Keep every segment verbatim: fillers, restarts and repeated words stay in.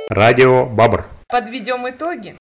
Радио Бабр. Подведем итоги.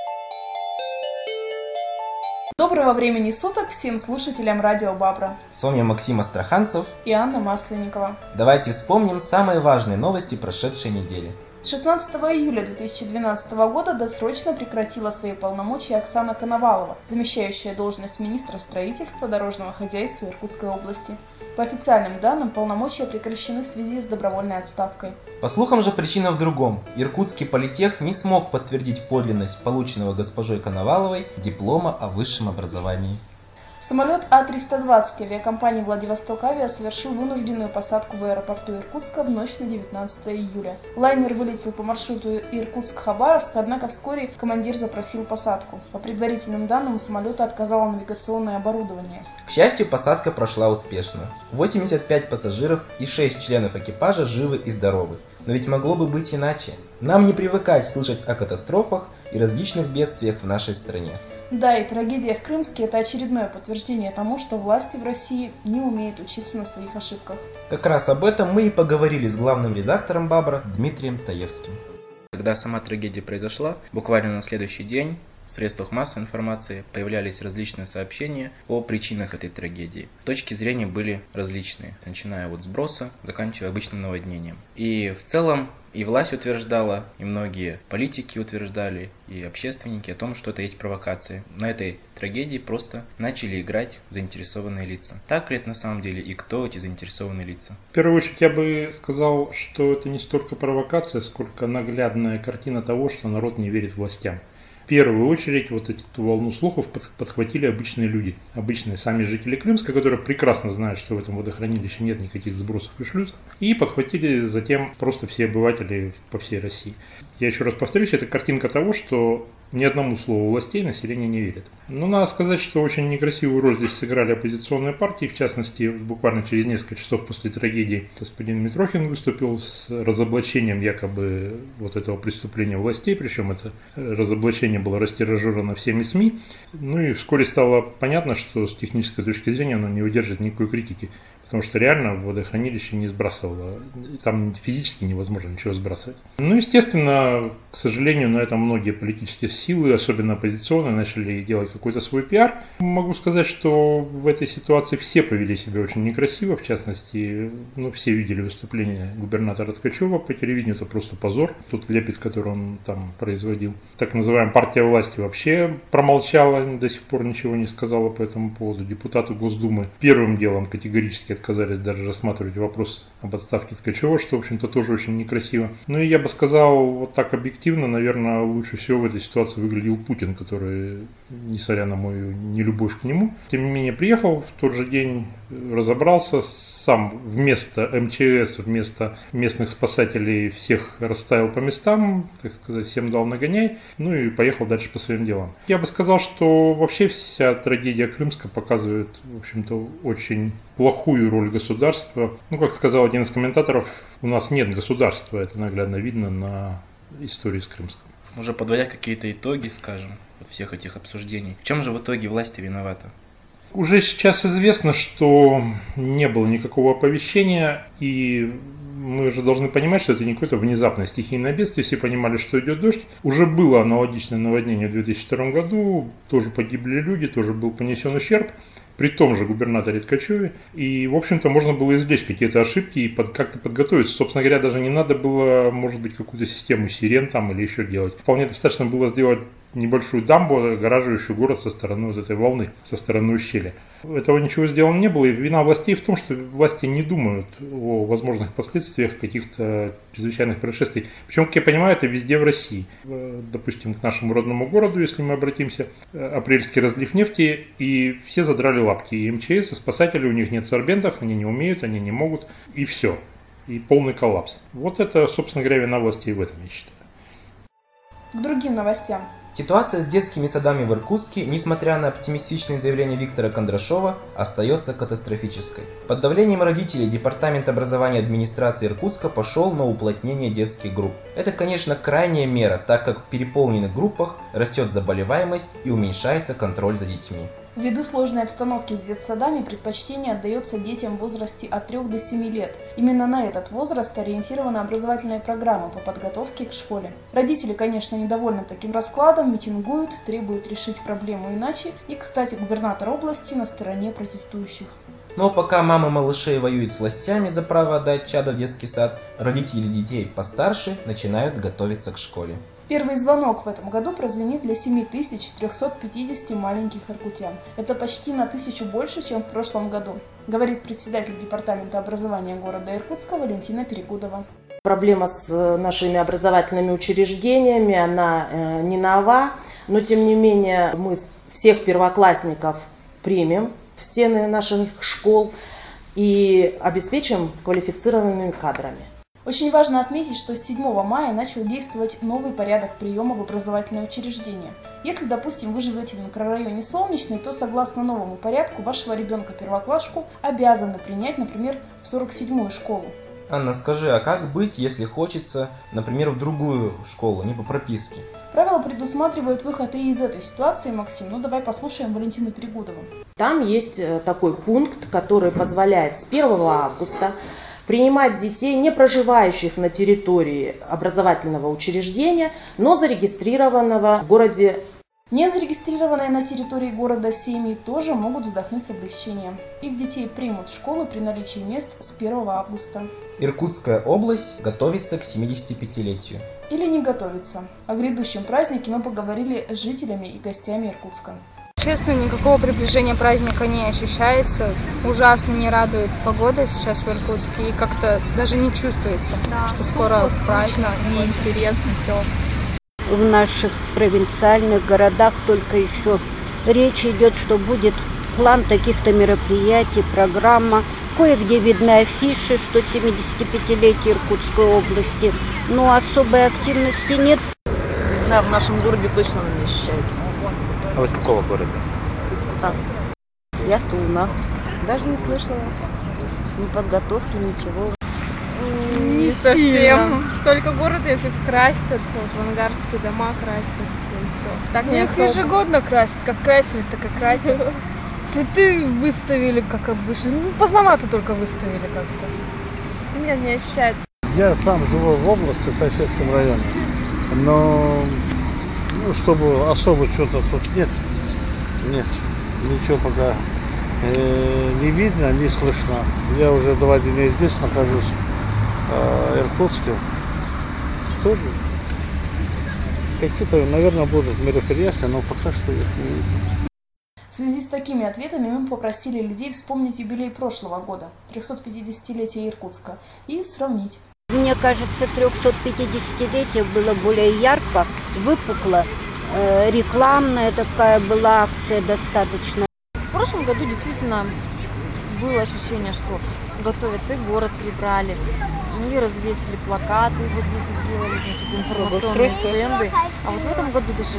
Доброго времени суток всем слушателям Радио Бабра. С вами Максим Астраханцев и Анна Масленникова. Давайте вспомним самые важные новости прошедшей недели. шестнадцатого июля две тысячи двенадцатого года досрочно прекратила свои полномочия Оксана Коновалова, замещающая должность министра строительства дорожного хозяйства Иркутской области. По официальным данным, полномочия прекращены в связи с добровольной отставкой. По слухам же, причина в другом. Иркутский политех не смог подтвердить подлинность полученного госпожой Коноваловой диплома о высшем образовании. Самолет А триста двадцать авиакомпании «Владивосток Авиа» совершил вынужденную посадку в аэропорту Иркутска в ночь на девятнадцатое июля. Лайнер вылетел по маршруту Иркутск-Хабаровск, однако вскоре командир запросил посадку. По предварительным данным, у самолета отказало навигационное оборудование. К счастью, посадка прошла успешно. восемьдесят пять пассажиров и шесть членов экипажа живы и здоровы. Но ведь могло бы быть иначе. Нам не привыкать слышать о катастрофах и различных бедствиях в нашей стране. Да, и трагедия в Крымске – это очередное подтверждение тому, что власти в России не умеют учиться на своих ошибках. Как раз об этом мы и поговорили с главным редактором Бабра Дмитрием Таевским. Когда сама трагедия произошла, буквально на следующий день в средствах массовой информации появлялись различные сообщения о причинах этой трагедии. Точки зрения были различные, начиная от сброса, заканчивая обычным наводнением. И в целом и власть утверждала, и многие политики утверждали, и общественники о том, что это есть провокация. На этой трагедии просто начали играть заинтересованные лица. Так ли это на самом деле и кто эти заинтересованные лица? В первую очередь я бы сказал, что это не столько провокация, сколько наглядная картина того, что народ не верит властям. В первую очередь вот эту волну слухов подхватили обычные люди, обычные сами жители Крымска, которые прекрасно знают, что в этом водохранилище нет никаких сбросов и шлюзов, и подхватили затем просто все обыватели по всей России. Я еще раз повторюсь, это картинка того, что ни одному слову властей население не верит. Но надо сказать, что очень некрасивую роль здесь сыграли оппозиционные партии. В частности, буквально через несколько часов после трагедии господин Митрохин выступил с разоблачением якобы вот этого преступления властей. Причем это разоблачение было растиражировано всеми СМИ. Ну и вскоре стало понятно, что с технической точки зрения оно не выдержит никакой критики. Потому что реально водохранилище не сбрасывало, там физически невозможно ничего сбрасывать. Ну, естественно, к сожалению, на этом многие политические силы, особенно оппозиционные, начали делать какой-то свой пиар. Могу сказать, что в этой ситуации все повели себя очень некрасиво, в частности, ну, все видели выступление губернатора Ткачева по телевидению, это просто позор, тот лепет, который он там производил. Так называемая партия власти вообще промолчала, до сих пор ничего не сказала по этому поводу. Депутаты Госдумы первым делом категорически отказались даже рассматривать вопрос об отставке Ткачева, что, в общем-то, тоже очень некрасиво. Ну и я бы сказал, вот так объективно, наверное, лучше всего в этой ситуации выглядел Путин, который, несмотря на мою нелюбовь к нему, тем не менее приехал в тот же день, разобрался, сам вместо эм че эс, вместо местных спасателей всех расставил по местам, так сказать, всем дал нагоняй, ну и поехал дальше по своим делам. Я бы сказал, что вообще вся трагедия Крымска показывает, в общем-то, очень плохую роль государства. Ну, как сказал один из комментаторов, у нас нет государства, это наглядно видно на истории с Крымском. Уже подводя какие-то итоги, скажем, от всех этих обсуждений, в чем же в итоге власть виновата? Уже сейчас известно, что не было никакого оповещения, и мы уже должны понимать, что это не какое-то внезапное стихийное бедствие, все понимали, что идет дождь. Уже было аналогичное наводнение в две тысячи втором году, тоже погибли люди, тоже был понесен ущерб, при том же губернаторе Ткачеве. И, в общем-то, можно было извлечь какие-то ошибки и под, как-то подготовиться. Собственно говоря, даже не надо было, может быть, какую-то систему сирен там или еще делать. Вполне достаточно было сделать небольшую дамбу, огораживающую город со стороны вот этой волны, со стороны ущелья. Этого ничего сделано не было, и вина властей в том, что власти не думают о возможных последствиях каких-то чрезвычайных происшествий. Причем, как я понимаю, это везде в России. Допустим, к нашему родному городу, если мы обратимся, апрельский разлив нефти, и все задрали лапки. И эм че эс, и спасатели, у них нет сорбентов, они не умеют, они не могут, и все. И полный коллапс. Вот это, собственно говоря, вина властей в этом, я считаю. К другим новостям. Ситуация с детскими садами в Иркутске, несмотря на оптимистичные заявления Виктора Кондрашова, остается катастрофической. Под давлением родителей Департамент образования администрации Иркутска пошел на уплотнение детских групп. Это, конечно, крайняя мера, так как в переполненных группах растет заболеваемость и уменьшается контроль за детьми. Ввиду сложной обстановки с детсадами предпочтение отдается детям в возрасте от трёх до семи лет. Именно на этот возраст ориентированы образовательные программы по подготовке к школе. Родители, конечно, недовольны таким раскладом, митингуют, требуют решить проблему иначе. И, кстати, губернатор области на стороне протестующих. Но пока мамы малышей воюют с властями за право отдать чадо в детский сад, родители детей постарше начинают готовиться к школе. Первый звонок в этом году прозвенит для семи тысяч трёхсот пятидесяти маленьких иркутян. Это почти на тысячу больше, чем в прошлом году, говорит председатель департамента образования города Иркутска Валентина Перегудова. Проблема с нашими образовательными учреждениями, она э, не нова, но тем не менее мы всех первоклассников примем в стены наших школ и обеспечим квалифицированными кадрами. Очень важно отметить, что с седьмого мая начал действовать новый порядок приема в образовательное учреждение. Если, допустим, вы живете в микрорайоне Солнечный, то согласно новому порядку вашего ребенка-первоклашку обязаны принять, например, в сорок седьмую школу. Анна, скажи, а как быть, если хочется, например, в другую школу, не по прописке? Правила предусматривают выход и из этой ситуации, Максим. Ну давай послушаем Валентину Перегудову. Там есть такой пункт, который позволяет с первого августа принимать детей, не проживающих на территории образовательного учреждения, но зарегистрированного в городе. Не зарегистрированные на территории города семьи тоже могут вздохнуть с облегчением. Их детей примут в школы при наличии мест с первого августа. Иркутская область готовится к семидесятипятилетию. Или не готовится. О грядущем празднике мы поговорили с жителями и гостями Иркутска. Честно, никакого приближения праздника не ощущается. Ужасно не радует погода сейчас в Иркутске. И как-то даже не чувствуется, да, что скоро праздник. Неинтересно все. В наших провинциальных городах только еще речь идет, что будет план таких-то мероприятий, программа. Кое-где видны афиши, что семидесятипятилетие Иркутской области. Но особой активности нет. Не знаю, в нашем городе точно она не ощущается. А вы с какого города? С Искута. Я с Тулуна. Даже не слышала. Ни подготовки, ничего. Не, не совсем. Только город если красят, вот в ангарские дома красят и все. Так не их ежегодно красят, как красили, так и красят. Цветы выставили, как обычно. Ну, поздновато только выставили как-то. Нет, не ощущается. Я сам живу в области, в Тайшетском районе, но ну, чтобы особо что-то тут нет, нет, ничего пока э, не видно, не слышно. Я уже два дня здесь нахожусь, э, в Иркутске, тоже какие-то, наверное, будут мероприятия, но пока что их не видно. В связи с такими ответами мы попросили людей вспомнить юбилей прошлого года, трехсотпятидесятилетия Иркутска, и сравнить. Мне кажется, трехсотпятидесятилетие было более ярко, выпукло, э, рекламная такая была акция достаточно. В прошлом году действительно было ощущение, что готовятся, и город прибрали, и развесили плакаты, вот здесь сделали, значит, информационные стенды. А вот в этом году даже...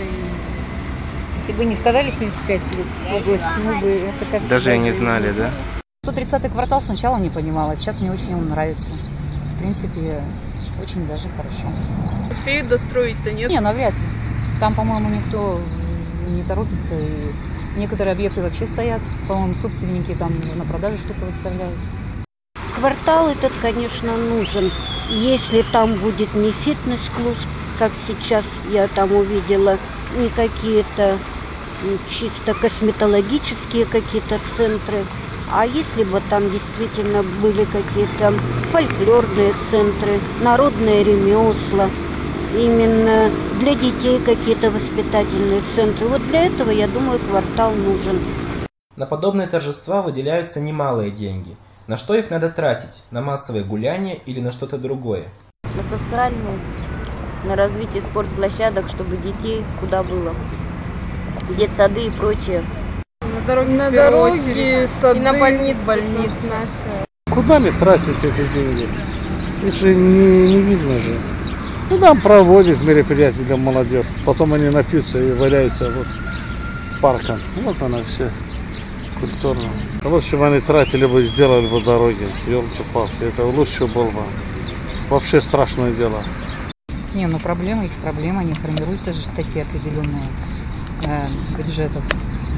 Если бы не сказали семьдесят пять лет в области, мы бы это как-то... Даже и не знали, да? сто тридцатый квартал сначала не понимала, сейчас мне очень он нравится. В принципе, очень даже хорошо. Успеют достроить-то нет? Не, навряд ли. Там, по-моему, никто не торопится, и некоторые объекты вообще стоят. По-моему, собственники там уже на продажу что-то выставляют. Квартал этот, конечно, нужен. Если там будет не фитнес-клуб, как сейчас я там увидела, не какие-то чисто косметологические какие-то центры, а если бы там действительно были какие-то фольклорные центры, народные ремесла, именно для детей какие-то воспитательные центры. Вот для этого, я думаю, квартал нужен. На подобные торжества выделяются немалые деньги. На что их надо тратить? На массовые гуляния или на что-то другое? На социальные, на развитие спортплощадок, чтобы детей куда было. Детсады и прочее. На дороге, на дороге сады, и на больницы, больницы наши. Куда мне тратить эти деньги? Их же не, не видно же. Ну, там проводят мероприятия для молодежи. Потом они напьются и валяются вот парком. Вот она все культурно. Лучше бы они тратили бы, сделали бы дороги. Ёлки-палки. Это лучше было бы. Вообще страшное дело. Не, ну проблема есть проблема. Они формируются же такие определенные э, бюджетов.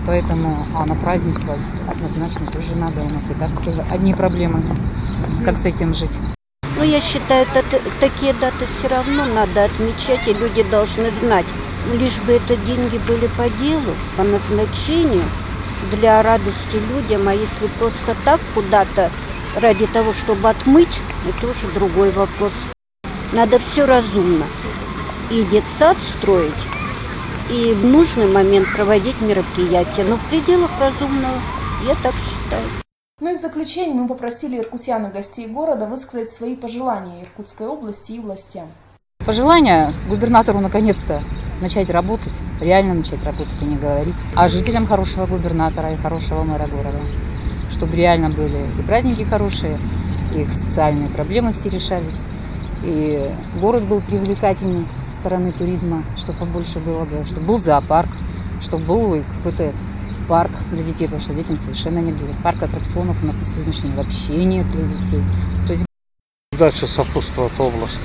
Поэтому, а на празднество однозначно тоже надо. У нас и так одни проблемы. Как с этим жить? Ну, я считаю, это, такие даты все равно надо отмечать, и люди должны знать. Лишь бы это деньги были по делу, по назначению, для радости людям. А если просто так куда-то ради того, чтобы отмыть, это уже другой вопрос. Надо все разумно. И детсад строить, и в нужный момент проводить мероприятия. Но в пределах разумного, я так считаю. Ну и в заключение мы попросили иркутян и гостей города высказать свои пожелания Иркутской области и властям. Пожелания губернатору наконец-то начать работать, реально начать работать, а не говорить. А жителям хорошего губернатора и хорошего мэра города. Чтобы реально были и праздники хорошие, и их социальные проблемы все решались, и город был привлекательный со стороны туризма, чтобы побольше было бы, чтобы был зоопарк, чтобы был какой-то парк для детей, потому что детям совершенно негде. Парк аттракционов у нас на сегодняшний день вообще нет для детей. То есть... Дача сопутствует области.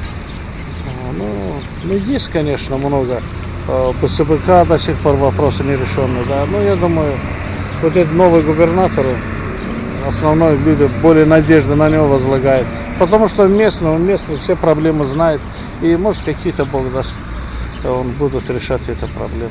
Ну, ну, есть, конечно, много. По СБК до сих пор вопросы не решены, да. Но я думаю, вот этот новый губернатор, основной люди более надежды на него возлагают. Потому что местный, он местный, все проблемы знает. И может какие-то, Бог даст, он будет решать эту проблему.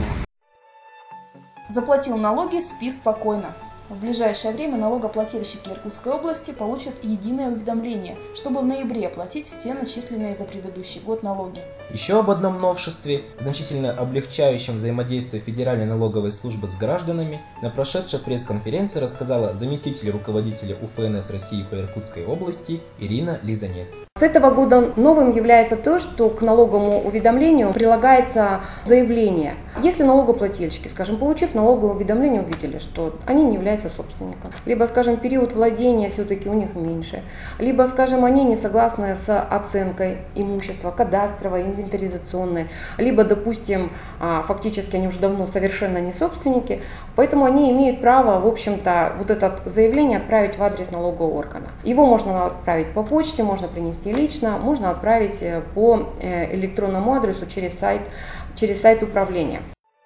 Заплатил налоги, спи спокойно. В ближайшее время налогоплательщики Иркутской области получат единое уведомление, чтобы в ноябре оплатить все начисленные за предыдущий год налоги. Еще об одном новшестве, значительно облегчающем взаимодействие Федеральной налоговой службы с гражданами, на прошедшей пресс-конференции рассказала заместитель руководителя УФНС России по Иркутской области Ирина Лизанец. С этого года новым является то, что к налоговому уведомлению прилагается заявление. Если налогоплательщики, скажем, получив налоговое уведомление, увидели, что они не являются собственником, либо, скажем, период владения все-таки у них меньше, либо, скажем, они не согласны с оценкой имущества, кадастровой, инвентаризационной, либо, допустим, фактически они уже давно совершенно не собственники, поэтому они имеют право, в общем-то, вот это заявление отправить в адрес налогового органа. Его можно отправить по почте, можно принести лично, можно отправить по электронному адресу через сайт, через сайт управления.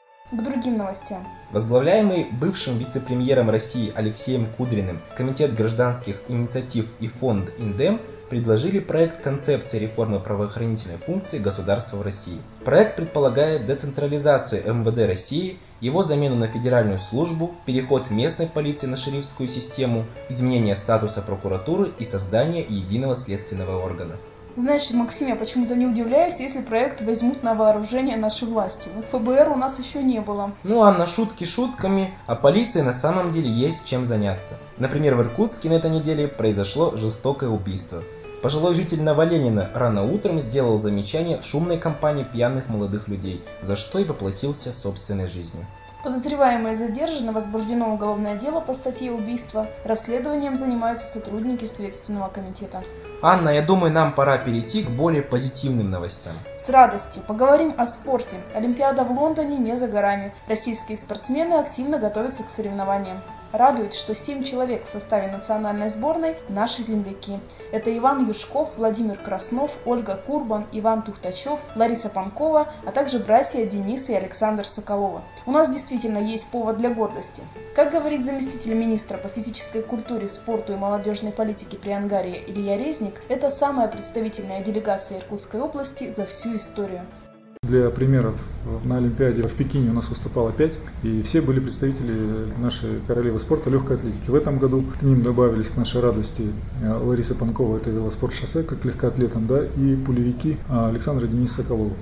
К другим новостям. Возглавляемый бывшим вице-премьером России Алексеем Кудриным Комитет гражданских инициатив и фонд Индем предложили проект концепции реформы правоохранительной функции государства в России. Проект предполагает децентрализацию эм вэ дэ России, его замену на федеральную службу, переход местной полиции на шерифскую систему, изменение статуса прокуратуры и создание единого следственного органа. Знаешь, Максим, я почему-то не удивляюсь, если проект возьмут на вооружение наши власти. эф бэ эр у нас еще не было. Ну а на шутки шутками, а полиции на самом деле есть чем заняться. Например, в Иркутске на этой неделе произошло жестокое убийство. Пожилой житель Новоленина рано утром сделал замечание шумной компании пьяных молодых людей, за что и поплатился собственной жизнью. Подозреваемые задержаны, возбуждено уголовное дело по статье убийства. Расследованием занимаются сотрудники Следственного комитета. Анна, я думаю, нам пора перейти к более позитивным новостям. С радостью поговорим о спорте. Олимпиада в Лондоне не за горами. Российские спортсмены активно готовятся к соревнованиям. Радует, что семь человек в составе национальной сборной – наши земляки. Это Иван Юшков, Владимир Краснов, Ольга Курбан, Иван Тухтачев, Лариса Панкова, а также братья Денис и Александр Соколова. У нас действительно есть повод для гордости. Как говорит заместитель министра по физической культуре, спорту и молодежной политике при Ангаре Илья Резник, это самая представительная делегация Иркутской области за всю историю. Для примеров, на Олимпиаде в Пекине у нас выступало пять, и все были представители нашей королевы спорта легкой атлетики. В этом году к ним добавились, к нашей радости, Лариса Панкова, это велоспорт-шоссе, как легкоатлетам, да, и пулевики Александра Дениса Соколова.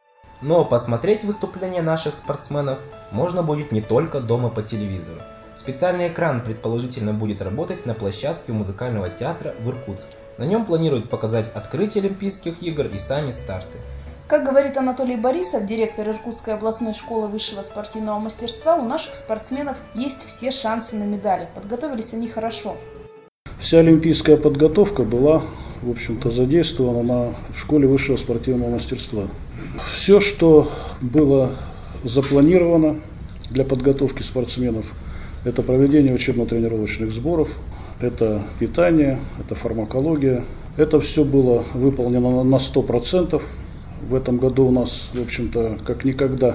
Но посмотреть выступления наших спортсменов можно будет не только дома по телевизору. Специальный экран предположительно будет работать на площадке музыкального театра в Иркутске. На нем планируют показать открытие Олимпийских игр и сами старты. Как говорит Анатолий Борисов, директор Иркутской областной школы высшего спортивного мастерства, у наших спортсменов есть все шансы на медали. Подготовились они хорошо. Вся олимпийская подготовка была, в общем-то, задействована на школе высшего спортивного мастерства. Все, что было запланировано для подготовки спортсменов, это проведение учебно-тренировочных сборов, это питание, это фармакология. Это все было выполнено на сто процентов. В этом году у нас, в общем-то, как никогда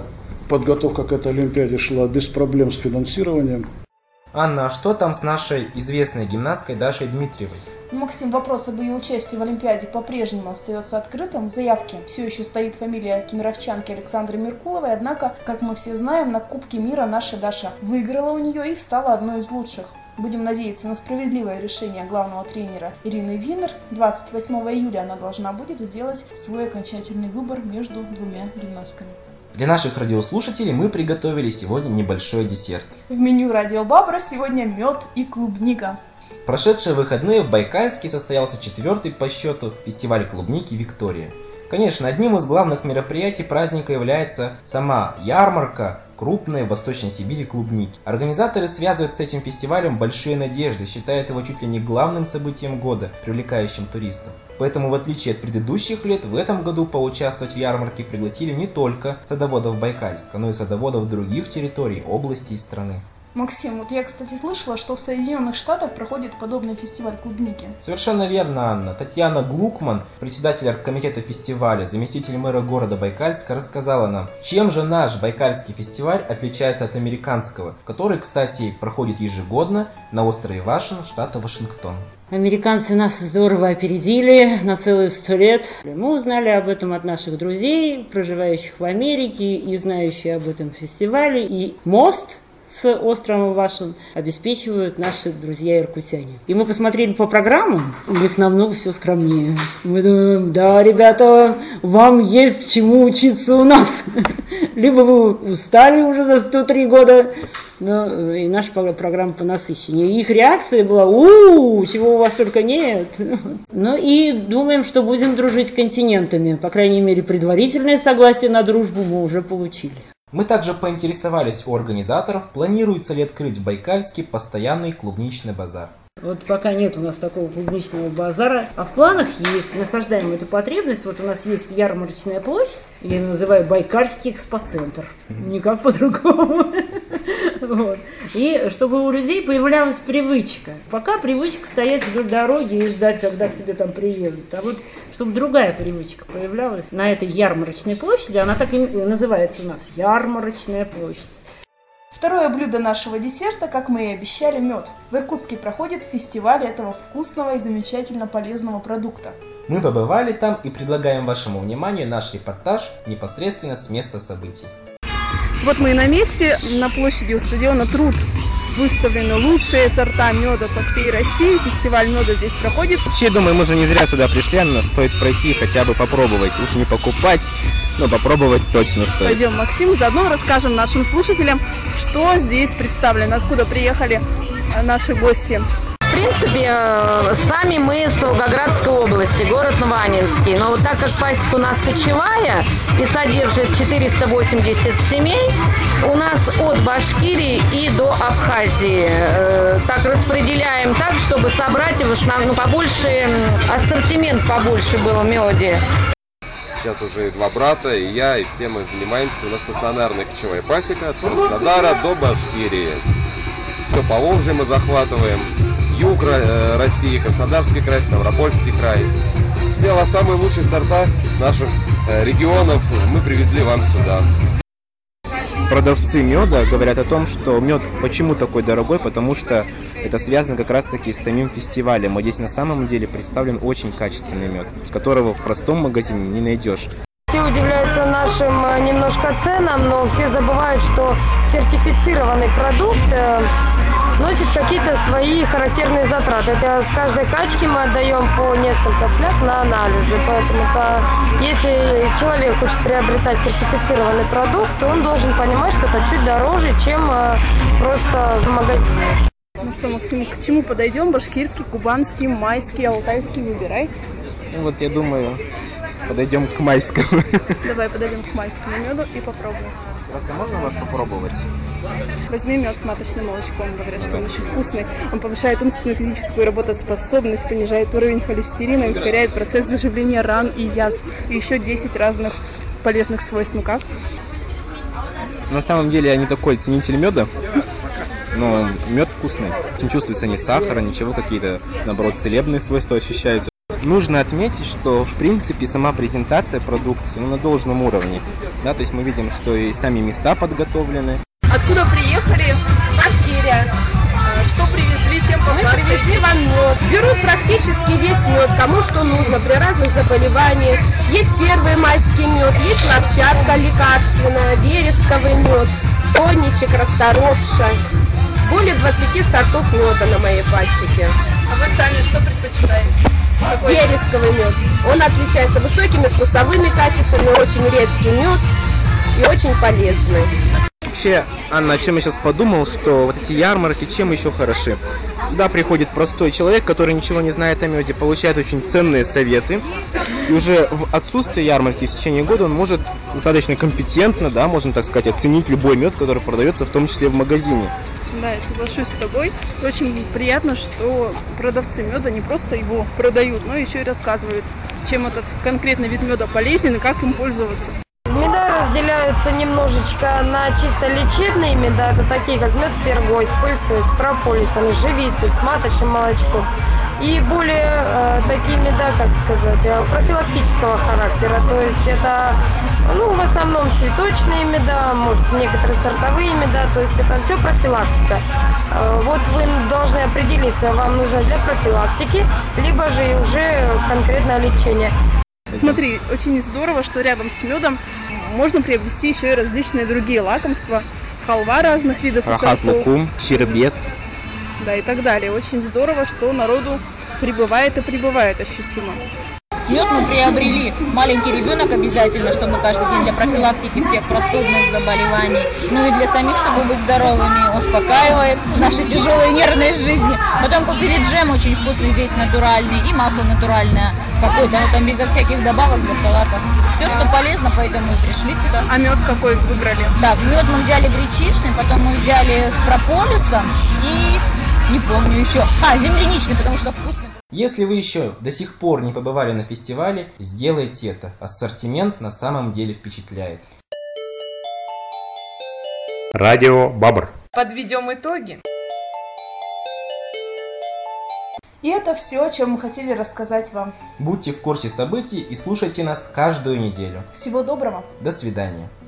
подготовка к этой Олимпиаде шла без проблем с финансированием. Анна, а что там с нашей известной гимнасткой Дашей Дмитриевой? Максим, вопрос об ее участии в Олимпиаде по-прежнему остается открытым. В заявке все еще стоит фамилия кемеровчанки Александры Меркуловой, однако, как мы все знаем, на Кубке мира наша Даша выиграла у нее и стала одной из лучших. Будем надеяться на справедливое решение главного тренера Ирины Винер. двадцать восьмого июля она должна будет сделать свой окончательный выбор между двумя гимнастками. Для наших радиослушателей мы приготовили сегодня небольшой десерт. В меню Радио Бабра сегодня мед и клубника. В прошедшие выходные в Байкальске состоялся четвертый по счету фестиваль клубники «Виктория». Конечно, одним из главных мероприятий праздника является сама ярмарка крупной в Восточной Сибири клубники. Организаторы связывают с этим фестивалем большие надежды, считают его чуть ли не главным событием года, привлекающим туристов. Поэтому, в отличие от предыдущих лет, в этом году поучаствовать в ярмарке пригласили не только садоводов Байкальска, но и садоводов других территорий, областей и страны. Максим, вот я, кстати, слышала, что в Соединенных Штатах проходит подобный фестиваль клубники. Совершенно верно, Анна. Татьяна Глукман, председатель оргкомитета фестиваля, заместитель мэра города Байкальска, рассказала нам, чем же наш байкальский фестиваль отличается от американского, который, кстати, проходит ежегодно на острове Вашингтон, штата Вашингтон. Американцы нас здорово опередили на целых сто лет. Мы узнали об этом от наших друзей, проживающих в Америке и знающих об этом фестивале. И мост с островом Вашингтон обеспечивают наши друзья-иркутяне. И мы посмотрели по программам, у них намного все скромнее. Мы думаем, да, ребята, вам есть чему учиться у нас. Либо вы устали уже за сто три года, но и наша программа понасыщеннее. Их реакция была, у-у-у, чего у вас только нет. Ну и думаем, что будем дружить континентами. По крайней мере, предварительное согласие на дружбу мы уже получили. Мы также поинтересовались у организаторов, планируется ли открыть в Байкальске постоянный клубничный базар. Вот пока нет у нас такого клубничного базара, а в планах есть, мы осаждаем эту потребность. Вот у нас есть ярмарочная площадь, я ее называю Байкальский экспоцентр, никак по-другому. Вот. И чтобы у людей появлялась привычка. Пока привычка стоять вдоль дороги и ждать, когда к тебе там приедут. А вот чтобы другая привычка появлялась на этой ярмарочной площади, она так и называется у нас ярмарочная площадь. Второе блюдо нашего десерта, как мы и обещали, мед. В Иркутске проходит фестиваль этого вкусного и замечательно полезного продукта. Мы побывали там и предлагаем вашему вниманию наш репортаж непосредственно с места событий. Вот мы и на месте, на площади у стадиона Труд. Выставлены лучшие сорта меда со всей России. Фестиваль меда здесь проходит. Вообще, думаю, мы же не зря сюда пришли, но стоит пройти хотя бы попробовать. Уж не покупать, но попробовать точно стоит. Пойдем, Максим, заодно расскажем нашим слушателям, что здесь представлено, откуда приехали наши гости. В принципе, сами мы с Волгоградской области, город Новоаннинский. Но вот так как пасека у нас кочевая и содержит четыреста восемьдесят семей, у нас от Башкирии и до Абхазии. Так распределяем так, чтобы собрать в основном побольше, ассортимент побольше был в меде. Сейчас уже два брата, и я, и все мы занимаемся. У нас стационарная кочевая пасека от Краснодара до Башкирии. Все по Волжье мы захватываем. Юг России, Краснодарский край, Ставропольский край. Все самые лучшие сорта наших регионов мы привезли вам сюда. Продавцы меда говорят о том, что мед почему такой дорогой, потому что это связано как раз таки с самим фестивалем. Вот здесь на самом деле представлен очень качественный мед, которого в простом магазине не найдешь. Все удивляются нашим немножко ценам, но все забывают, что сертифицированный продукт носит какие-то свои характерные затраты. С каждой качки мы отдаем по несколько фляг на анализы, поэтому если человек хочет приобретать сертифицированный продукт, то он должен понимать, что это чуть дороже, чем просто в магазине. Ну что, Максим, к чему подойдем? Башкирский, кубанский, майский, алтайский, выбирай. Ну вот я думаю, подойдем к майскому. Давай подойдем к майскому меду и попробуем. Просто можно вас попробовать? Возьми мед с маточным молочком, говорят, что он очень вкусный. Он повышает умственную и физическую работоспособность, понижает уровень холестерина, ускоряет процесс заживления ран и язв. И еще десять разных полезных свойств. Ну как? На самом деле я не такой ценитель меда, но мед вкусный. Не чувствуется ни сахара, ничего, какие-то, наоборот, целебные свойства ощущаются. нужно отметить, что в принципе сама презентация продукции ну, на должном уровне. Да, то есть мы видим, что и сами места подготовлены. Откуда приехали? Башкирия. Что привезли, чем Мы привезли вам мед. Берут практически весь мед, кому что нужно при разных заболеваниях. Есть первый майский мед, есть лапчатка лекарственная, вересковый мед, конничек, расторопша. Более двадцати сортов меда на моей пасеке. А вы сами что предпочитаете? Какой? Вересковый мед. Он отличается высокими вкусовыми качествами, очень редкий мед и очень полезный. Вообще, Анна, о чем я сейчас подумал, что вот эти ярмарки чем еще хороши? Сюда приходит простой человек, который ничего не знает о меде, получает очень ценные советы, и уже в отсутствие ярмарки в течение года он может достаточно компетентно, да, можно так сказать, оценить любой мед, который продается в том числе в магазине. Да, я соглашусь с тобой. Очень приятно, что продавцы меда не просто его продают, но еще и рассказывают, чем этот конкретный вид меда полезен и как им пользоваться. Меда разделяются немножечко на чисто лечебные меда, это такие как мед с пергой, с пыльцой, с прополисом, с живицей, с маточным молочком. И более э, такие меда, как сказать, профилактического характера, то есть это ну, в основном цветочные меда, может некоторые сортовые меда, то есть это все профилактика. Э, вот вы должны определиться, вам нужно для профилактики, либо же уже конкретное лечение. Смотри, очень здорово, что рядом с медом можно приобрести еще и различные другие лакомства, халва разных видов и Рахат сортов. лукум, щербет. Да, и так далее. Очень здорово, что народу прибывает и прибывает ощутимо. Мед мы приобрели. Маленький ребенок обязательно, чтобы каждый день для профилактики всех простудных заболеваний. Ну и для самих, чтобы быть здоровыми. Успокаивает наши тяжелые нервные жизни. Потом купили джем очень вкусный здесь, натуральный. И масло натуральное какое-то, но там безо всяких добавок для салатов. Все, что полезно, поэтому и пришли сюда. А мед какой выбрали? Так, мед мы взяли гречишный, потом мы взяли с прополисом и не помню еще. А, земляничный, потому что вкусный. Если вы еще до сих пор не побывали на фестивале, сделайте это. Ассортимент на самом деле впечатляет. Радио Бабр. Подведем итоги. И это все, о чем мы хотели рассказать вам. Будьте в курсе событий и слушайте нас каждую неделю. Всего доброго. До свидания.